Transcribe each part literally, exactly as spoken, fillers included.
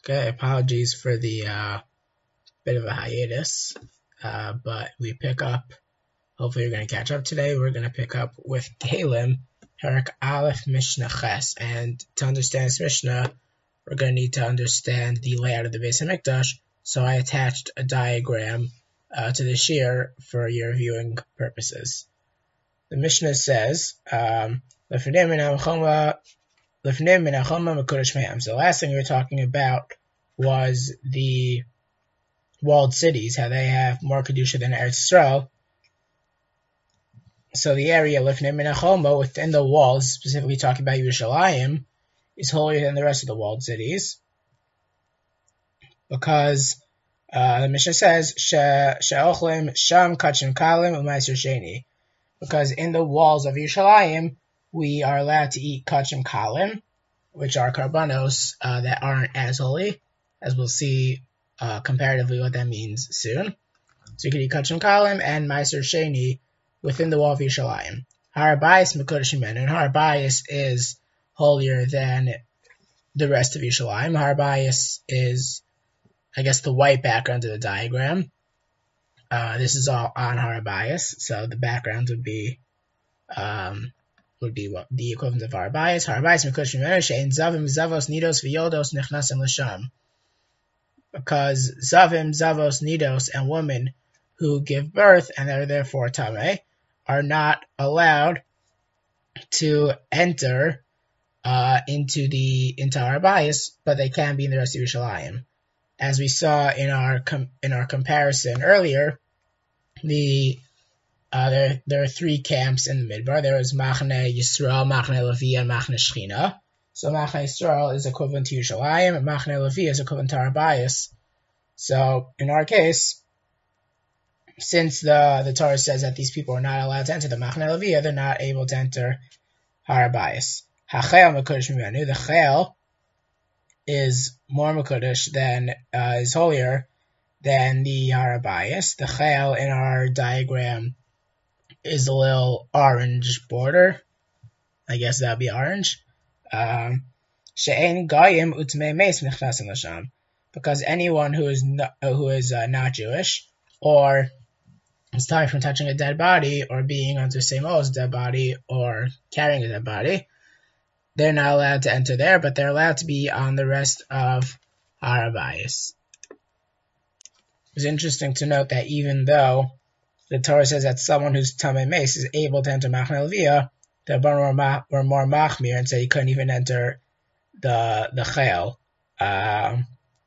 Okay, apologies for the uh, bit of a hiatus, uh, but we pick up, hopefully you're going to catch up today, we're going to pick up with Tehillim, Perek Aleph Mishnah Ches, and to understand this Mishnah, we're going to need to understand the layout of the Beis HaMikdash, so I attached a diagram uh, to the shiur for your viewing purposes. The Mishnah says, um, so the last thing we were talking about was the walled cities, how they have more Kedusha than Eretz Yisrael. So the area Lifnei Min HaChoma within the walls, specifically talking about Yerushalayim, is holier than the rest of the walled cities. Because uh, the Mishnah says, She'ochlim Sham Kachim Kalim U'Maiser Sheni. Because in the walls of Yerushalayim, we are allowed to eat Kachim Kalim, which are karbanos uh, that aren't as holy, as we'll see uh, comparatively what that means soon. So you can eat Kachim Kalim and Maiser Sheni within the wall of Yerushalayim. Har Bayis Mekodesh Mimenu, and Har Bayis is holier than the rest of Yerushalayim. Har Bayis is, I guess, the white background of the diagram. Uh, this is all on Har Bayis, so the background would be um, would be what, the equivalent of Har Bayis. Har Bayis Mekodesh Mimenu she'ein zavim zavos nidos v'yoldos nechnasim l'sham. Because zavim, zavos, nidos, and women who give birth and are therefore tameh are not allowed to enter uh, into the into Har Bayis, but they can be in the rest of Yerushalayim. As we saw in our com- in our comparison earlier, the uh, there there are three camps in the Midbar. There is Machne Yisrael, Machne Levi, and Machne Shechina. So Machne Yisrael is equivalent to Yerushalayim, and Machne Levi is equivalent to Har Bayis. So in our case, since the the Torah says that these people are not allowed to enter the Machne Levi, they're not able to enter Har Bayis. Hachel Mekodesh Mimenu, the Chel is more Mekodesh than uh, is holier than the Har Bayis. The Chel in our diagram is a little orange border. I guess that would be orange. Um, She'ein Goyim Utmei Meis Nechnasim L'Sham. Because anyone who is not, who is uh, not Jewish, or is tired from touching a dead body, or being under the same oath as a dead body, or carrying a dead body, they're not allowed to enter there, but they're allowed to be on the rest of Har Bayis. It's interesting to note that even though the Torah says that someone who's Tamei Meis is able to enter Machne Levi, the Rabbanan were more machmir and said he couldn't even enter the the Chel. Um,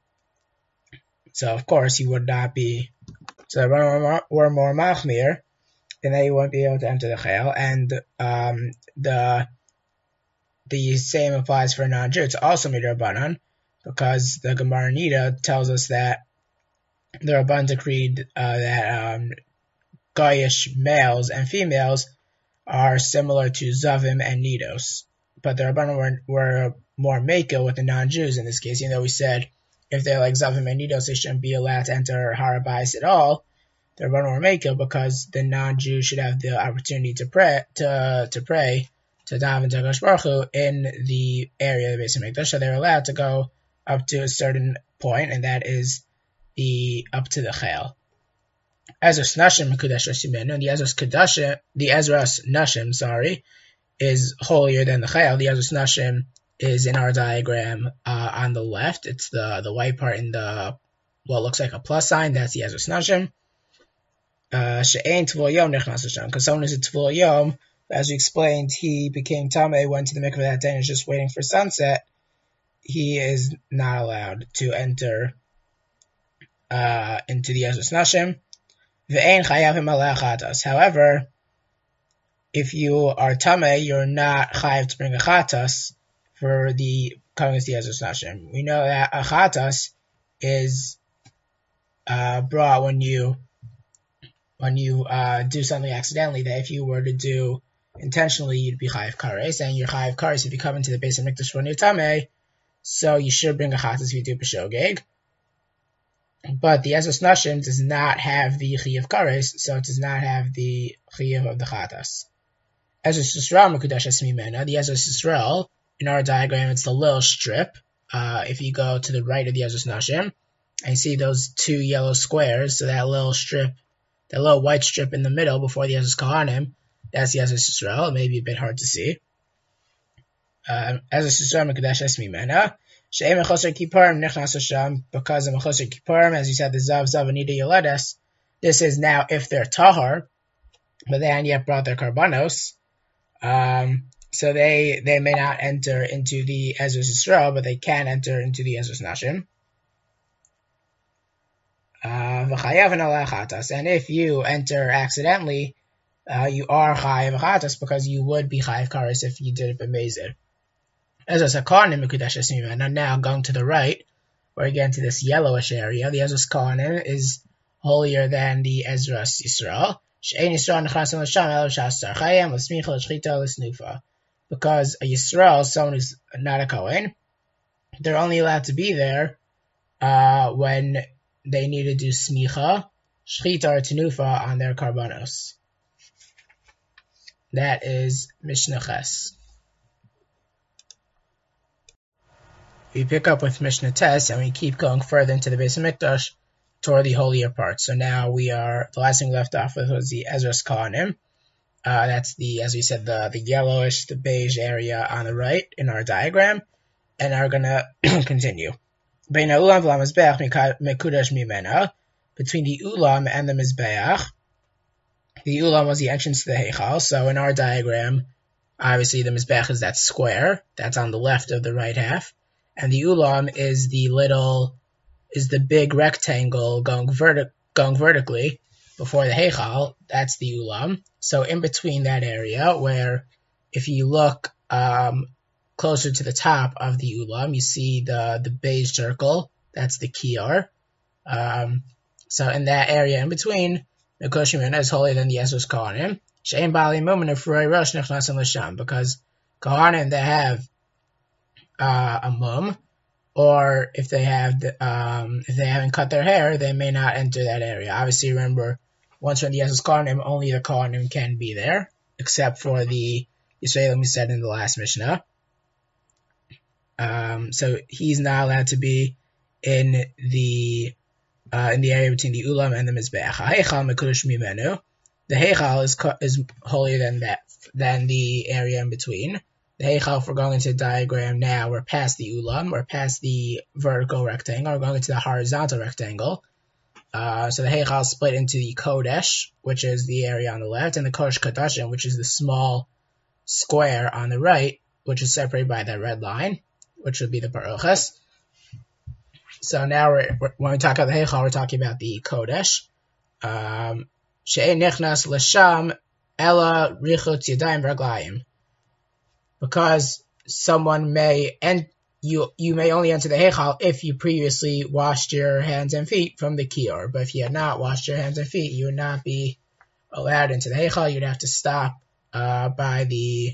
so of course he would not be. So the Rabbanan were more machmir, and that he wouldn't be able to enter the Chel, and um, the The same applies for a non-Jew. It's also midrabanan, because the Gemara Nida tells us that the Rabban decreed uh, that um, Goyish males and females are similar to Zavim and Nidos. But the Rabban were, were more Mako with the non-Jews in this case, even though we said if they're like Zavim and Nidos, they shouldn't be allowed to enter Har Bayis at all. The Rabban were Mako because the non-Jew should have the opportunity to pray, to, to pray to daven to Hakadosh Baruch Hu in the area of the Beis HaMikdash, so they're allowed to go up to a certain point, and that is the up to the Chel. Ezras Nashim Mekudesh Mimenu, and the Ezras Kedusha, the Ezras Nashim, sorry, is holier than the Chel. The Ezras Nashim is in our diagram uh, on the left. It's the the white part in the what looks like a plus sign. That's the Ezras Nashim. She'ein Tvul Yom Nechnas L'Sham, because someone who's a Tvul Yom, as we explained, he became Tameh, went to the mikveh that day, and is just waiting for sunset. He is not allowed to enter uh, into the Ezras Nashim. Ve'ein chayavim aleh chatas. However, if you are Tameh, you're not chayav to bring a chatas for the coming to the Ezras Nashim. We know that a chatas is uh, brought when you when you uh, do something accidentally. That if you were to do intentionally, you'd be chayav kares, and you're chayav kares if you come into the Beis HaMikdash when you're tamei, so you should bring a chatas if you do b'shogeg. But the Ezras Nashim does not have the chayav kares, so it does not have the chayav of the chatas. Ezras Yisrael Mekudesh Mimenu, the Ezras Yisrael, in our diagram, it's the little strip uh, if you go to the right of the Ezras Nashim, and you see those two yellow squares, so that little strip, that little white strip in the middle before the Ezras Kohanim, that's the Ezras Yisrael. It may be a bit hard to see. Ezras Yisrael Mekadesh Es Mimena. She'em Mechoser Kippurim Nichnas Hashem, because of Mechoser Kippurim, as you said, the Zav Zav Anida Yoledes. This is now if they're Tahar, but they haven't yet brought their Karbanos. Um, so they they may not enter into the Ezras Yisrael, but they can enter into the Ezras Nashim. Uh, and if you enter accidentally, uh, you are Chayav Achatas, because you would be Chayav Kares if you did it b'mezer. Ezras Kohanim Mekudesh Es Mimena. And now going to the right, or again to this yellowish area, the Ezras Kohanim is holier than the Ezras Yisrael. She'ein Yisrael Nechnasim L'Sham Elo Shastar Chayim L'Smicha L'Shchita L'Snufa. Because a Yisrael, someone who's not a Kohen, they're only allowed to be there uh, when they need to do Smicha, Shchita, or Tenufa on their Karbanos. That is Mishnah Ches. We pick up with Mishnah Tes, and we keep going further into the Beis HaMikdash toward the holier part. So now we are, the last thing we left off with was the Ezras Kohanim. Uh, that's the, as we said, the, the yellowish, the beige area on the right in our diagram. And now we're going to continue. Between the Ulam and the Mizbeach. The Ulam was the entrance to the Heichal. So in our diagram, obviously the Mizbeach is that square. That's on the left of the right half. And the Ulam is the little, is the big rectangle going, verti- going vertically before the Heichal. That's the Ulam. So in between that area, where if you look um, closer to the top of the Ulam, you see the, the beige circle. That's the Kiyar. Um, so in that area in between, Mekosh Mimena is holier than the Ezras Kohanim. She'ein Bali Mumen Ufrei Rosh Nechnasim L'Sham, because Kohanim that have uh, a mum, or if they have the, um, if they haven't cut their hair, they may not enter that area. Obviously, remember, once you're in the Ezras Kohanim, only the Kohanim can be there, except for the Yisraelim we said in the last Mishnah. Um, so he's not allowed to be in the uh, in the area between the Ulam and the Mizbeach. Heichal Mekudesh Mimenu. The Heichal is is holier than that than the area in between. The Heichal, if we're going into the diagram now, we're past the Ulam, we're past the vertical rectangle, we're going into the horizontal rectangle. Uh, so the Heichal is split into the Kodesh, which is the area on the left, and the Kodesh Kadashim, which is the small square on the right, which is separated by that red line, which would be the Baruchas. So now we're, we're, when we talk about the Heichal, we're talking about the Kodesh. Um, She'ein Nichnas L'Sham Ela Richot Yadayim Raglayim. Because someone may, and you you may only enter the Heichal if you previously washed your hands and feet from the Kiyar. But if you had not washed your hands and feet, you would not be allowed into the Heichal. You'd have to stop uh, by the,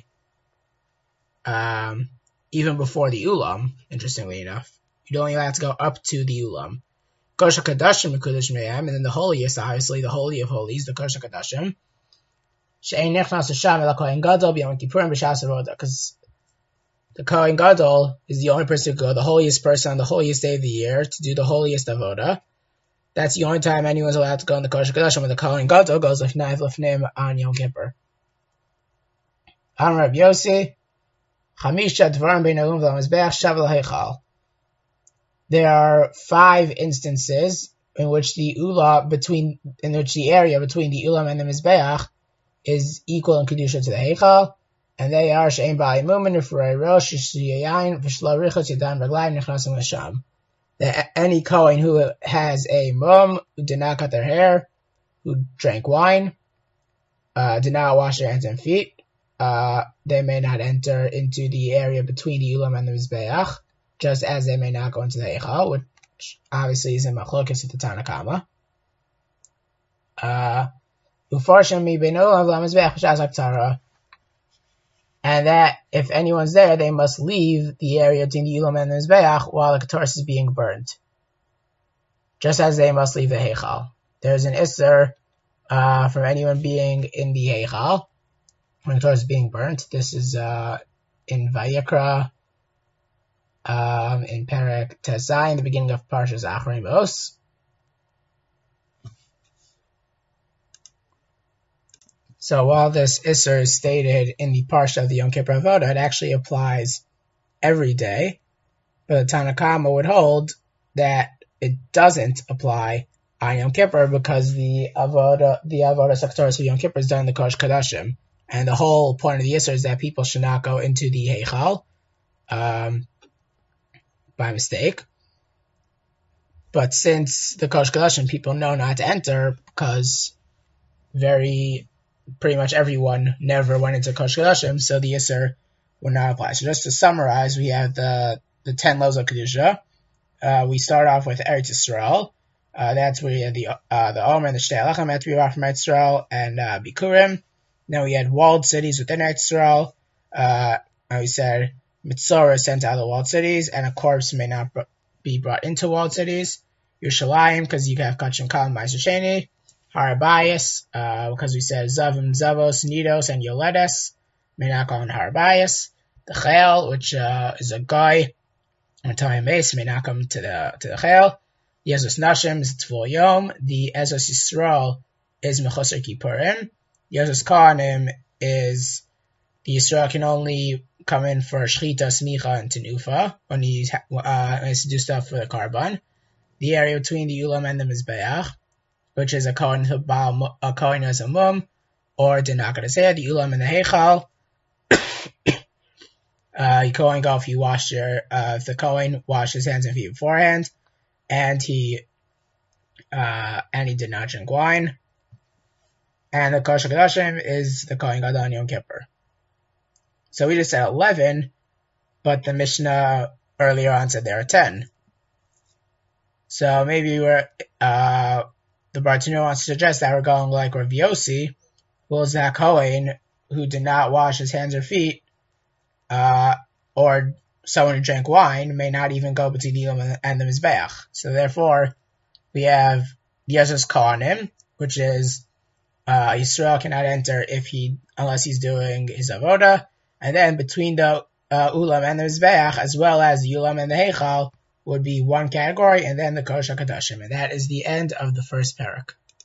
um, even before the Ulam, interestingly enough. You'd only allowed to go up to the Ulam. Kodesh HaKadashim Mekudesh Me'am, and then the holiest, obviously, the Holy of Holies, the Kodesh HaKadashim. She'ein Nechnas L'Sham Ela Kohen Gadol B'Yom Kippurim B'Shas Avoda, because the Kohen Gadol is the only person who go, the holiest person on the holiest day of the year, to do the holiest avoda. That's the only time anyone's allowed to go in the Kodesh HaKadashim, when the Kohen Gadol goes L'fnei L'fneim on Yom Kippur. Amar Rabbi Yossi, Chamisha Dvarim Bein Ha'ulam V'Hamizbeach Shav L'Heichal. There are five instances in which the Ula between, in which the area between the Ulam and the Mizbeach is equal in Kedusha to the Heichal, and they are She'ein Ba'ai Mumen Ufrei Rosh Yayin V'Shlo Richot Yadayim Raglayim Nechnasim L'Sham. That any Kohen who has a mum, who did not cut their hair, who drank wine, uh, did not wash their hands and feet, uh, they may not enter into the area between the Ulam and the Mizbeach, just as they may not go into the Heichal, which obviously is in Machlokes at the Tanna Kama. Uh, and that if anyone's there, they must leave the area between the Ulam and the Mizbeach while the Ketores is being burned, just as they must leave the Heichal. There's an Isser uh, from anyone being in the Heichal when the Ketores is being burnt. This is uh, in Vayikra um, in Perek Tezai, in the beginning of Parshas Acharei Mos. So while this Isser is stated in the Parsha of the Yom Kippur Avoda, it actually applies every day. But the Tanna Kama would hold that it doesn't apply on Yom Kippur because the Avoda, the Avoda Sektoris of Yom Kippur is done in the Kosh Kadashim. And the whole point of the Isser is that people should not go into the Heichal um, by mistake. But since the Kosh Kadashim, people know not to enter because very, pretty much everyone never went into Kosh Kadashim, so the Isser would not apply. So just to summarize, we have the, the ten laws of Kedusha. Uh, we start off with Eretz Yisrael. Uh, that's where you had the uh, the Omer and the Shtei Alechem had to be brought from Eretz Yisrael, and uh, Bikurim. Then we had walled cities within Eretz Yisrael. Uh, and we said Mitzorah is sent out of the walled cities, and a corpse may not br- be brought into walled cities. Yerushalayim, because you can have Kachim Kalim Ma'aser Sheni. Har Habayis, uh, because we said Zavim, Zavos, Nidos, and Yoledes may not go on Har Habayis. The Chayil, which uh, is a guy on time base, may not come to the to the Chayil. The Ezos Nashim is Tvul Yom. The Ezos Yisrael is Mechoser Kippurim. The Ezos Kohanim is the Yisrael can only come in for Shechita, Smicha, and Tenufa when he uh, has to do stuff for the Karban. The area between the Ulam and the Mizbeach, which is a Kohen who a Kohen as a mum, or Dinakadaseh, the Ulam and the Heichal. uh, you Kohen go if you wash your, uh, if the Kohen washed his hands and feet beforehand, and he, uh, and he did not drink wine. And the Kosh HaKadoshim is the Kohen Gadol on Yom Kippur. So we just said eleven, but the Mishnah earlier on said there are ten. So maybe we're, uh, the Bartino wants to suggest that we're going like Rav Yossi, who was that Kohen who did not wash his hands or feet, uh, or someone who drank wine may not even go between the Elam and the Mizbeach. So therefore, we have Yezos Kohanim, which is uh, Yisrael cannot enter if he unless he's doing his avoda, and then between the uh, Ulam and the Mizbeach, as well as the Ulam and the Heichal, would be one category, and then the Kosh HaKadoshim. And that is the end of the first parak.